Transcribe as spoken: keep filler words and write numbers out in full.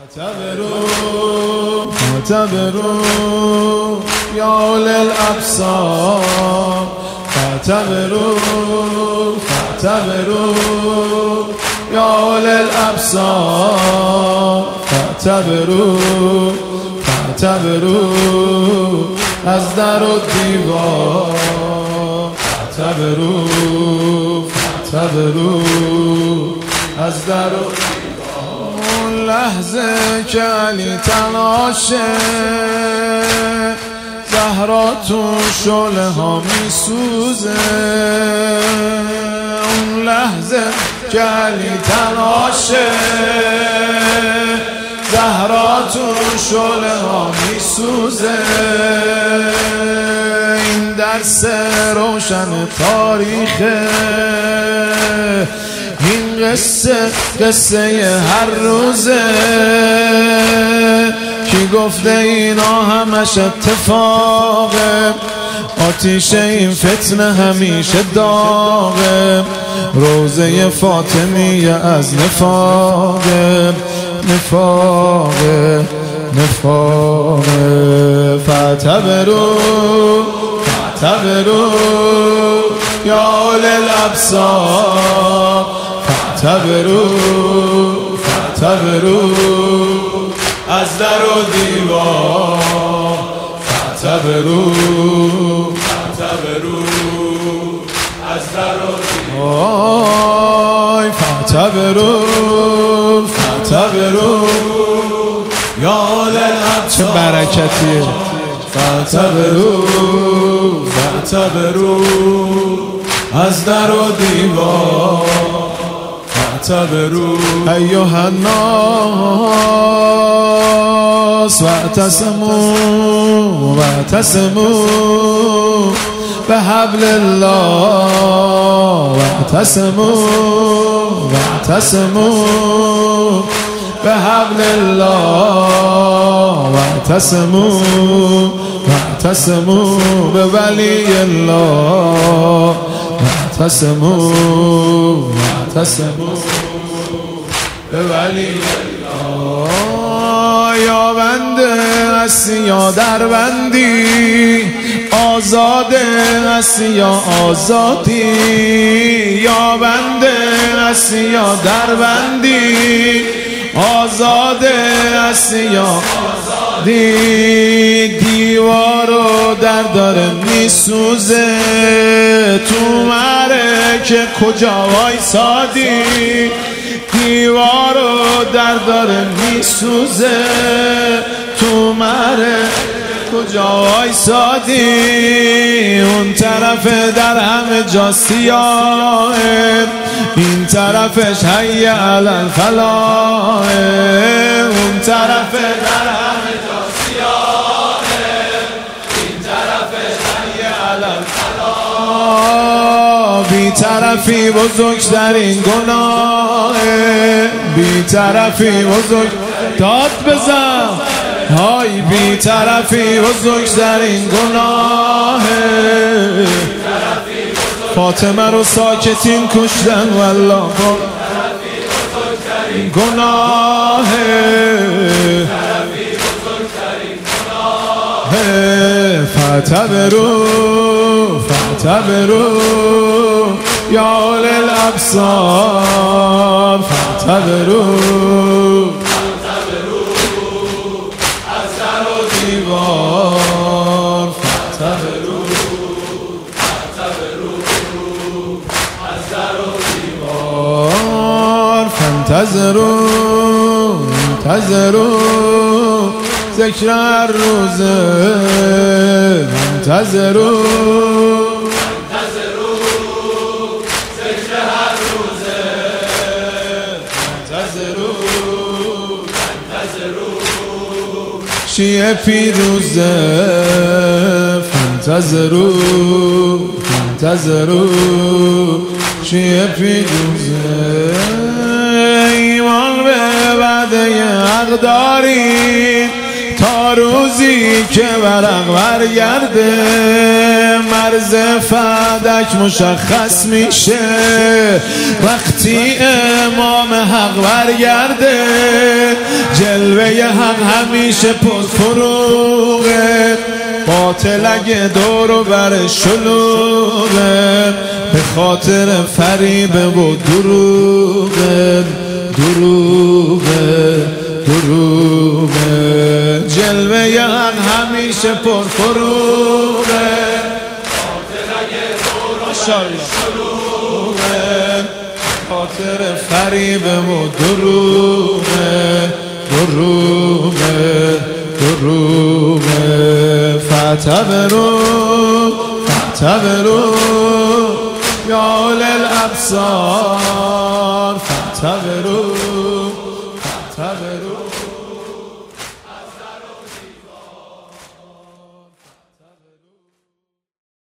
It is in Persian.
اعتبروا اعتبروا يا أولي الأبصار فاعتبروا فاعتبروا يا أولي الأبصار فاعتبروا فاعتبروا از در و دیوار فاعتبروا فاعتبروا از در و اون لحظه که علی تناشه زهرا تو شعله ها می سوزه اون لحظه که علی تناشه زهرا تو شعله ها می سوزه این درس روشن تاریخه این قصه قصه هر روزه کی گفته اینا همش اتفاقه آتیش این فتنه همیشه داغه روزه فاطمیه از نفاقه نفاقه نفاقه فاعتبروا فاعتبروا یا أولی الأبصار فاعتبروا فاعتبروا از در و دیوار فاعتبروا فاعتبروا از در و دیوار فاعتبروا فاعتبروا یا أولی الأبصار چه برکتیه فاعتبروا فاعتبروا از در و دیوار فاعتبروا ایها الناس واعتصموا واعتصموا بحبل الله واعتصموا واعتصموا بحبل الله واعتصموا واعتصموا بولی الله واعتصموا واعتصموا بولی الله یا بنده هستی یا در بندی آزاده هستی یا آزادی یا بنده هستی یا در بندی آزاده هستی یا آزادی دیوارو در داره میسوزه تو معرکه کجا وایسادی دیوارو در داره میسوزه تو معرکه کجا وایسادی اون طرف در همه جا سیاهه این طرفش حی علی الفلاح اون طرف در همه جا سیاهه این طرفش حی علی الفلاح بی طرفی بزرگترین گناهه بی طرفی بزرگ داد بزن های بی طرفی بزرگترین گناهه فاطمه رو ساکتین کشتن والله گناهه فاعتبروا فاعتبروا یا أولی الأبصار فاعتبروا دیوار فاعتبروا فاعتبروا از در و دیوار فانتظروا انتظروا ذکر هر روزه انتظروا انتظروا ذکر هر روزه انتظروا انتظروا شیعه پیروزه فانتظروا فانتظروا شیعه پیروزه ایمان به وعده حق داریم تا روزی که ورق برگرده مرز فدک مشخص میشه وقتی امام حق برگرده جلوه جلوه حق همیشه پرفروغه، باطل اگه دور و بر شلوغه، به خاطر فریب و دروغه دروغه دروغه. جلوه حق همیشه پرفروغه، باطل اگه دور و بر شلوغه، خاطر فریب و دروغه دروغه دروغه. فاعتبروا فاعتبروا یا اولي الابصار، فاعتبروا